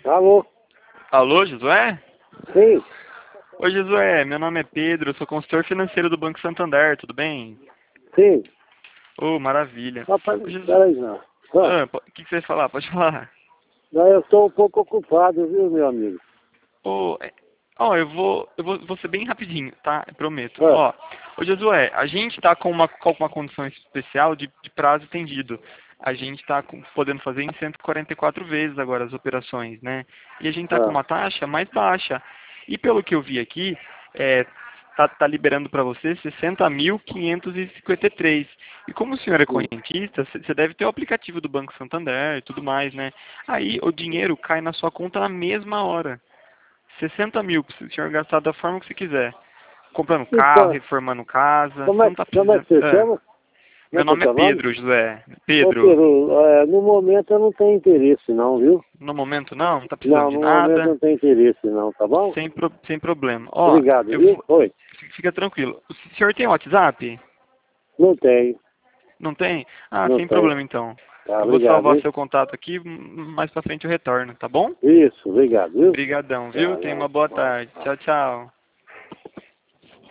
Alô? Alô, Josué? Sim, Oi, Josué, meu nome é Pedro, eu sou consultor financeiro do Banco Santander, tudo bem? sim. Oh, maravilha. Rapaz, Ô, Josué, peraí não. o que você vai falar? Pode falar. Eu estou um pouco ocupado, viu, meu amigo? Ô, eu vou ser bem rapidinho, tá? Eu prometo. Ah, Ô, Josué, a gente tá com uma condição especial de prazo estendido. A gente tá podendo fazer em 144 vezes agora as operações, né? E a gente tá com ah. uma taxa mais baixa. E pelo que eu vi aqui, tá liberando para você 60.553. E como o senhor é Hum. correntista, você deve ter o aplicativo do Banco Santander e tudo mais, né? Aí o dinheiro cai na sua conta na mesma hora. 60 mil para o senhor gastar da forma que você quiser. Comprando carro, Então, reformando casa, como você é, não está como é precisando. que você chama? Como é Meu que é o nome é teu nome? Pedro, José. Ô, Pedro, Peru, no momento eu não tenho interesse não, viu? no momento não está precisando Não, de no momento eu nada, não tenho interesse não, tá bom? sem problema. Obrigado, Eu viu? vou, Oi. fica tranquilo. O senhor tem WhatsApp? Não tenho, Não tem? Ah, não sem tenho. problema então. Tá, Eu vou obrigado, salvar hein? seu contato aqui, mais pra frente eu retorno, tá bom? Isso, obrigado, viu? Obrigadão, viu? Tá, Tenha não, uma boa não, tarde. não. Tchau, tchau.